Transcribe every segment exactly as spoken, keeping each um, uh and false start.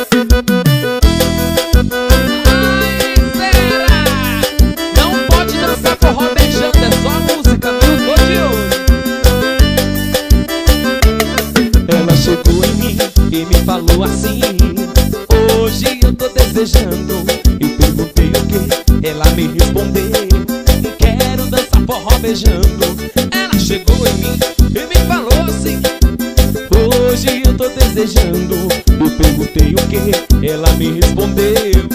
Falou assim: hoje eu tô desejando. Eu perguntei o que, ela me respondeu: quero dançar forró beijando. Ela chegou em mim e me falou assim: hoje eu tô desejando. Eu perguntei o que, ela me respondeu: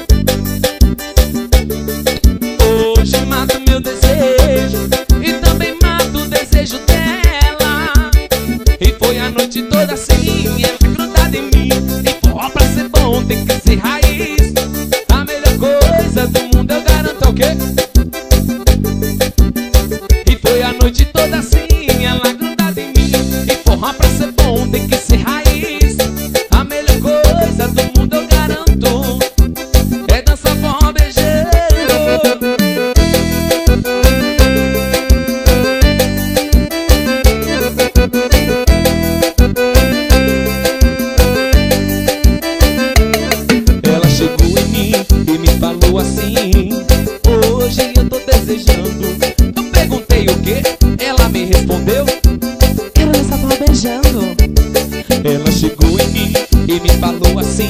hoje mato meu desejo e também mato o desejo dela. E foi a noite toda assim, ela grudada em mim. E forró pra ser bom tem que ser raiz. A melhor coisa do mundo eu garanto, é o quê? E foi a noite toda assim, ela grudada em mim. E forró pra ser bom tem que ser raiz. A melhor coisa do mundo eu garanto é dançar forró beijando. Assim, hoje eu tô desejando. Eu perguntei o que, ela me respondeu: quero dançar forró beijando. Ela chegou em mim e me falou assim: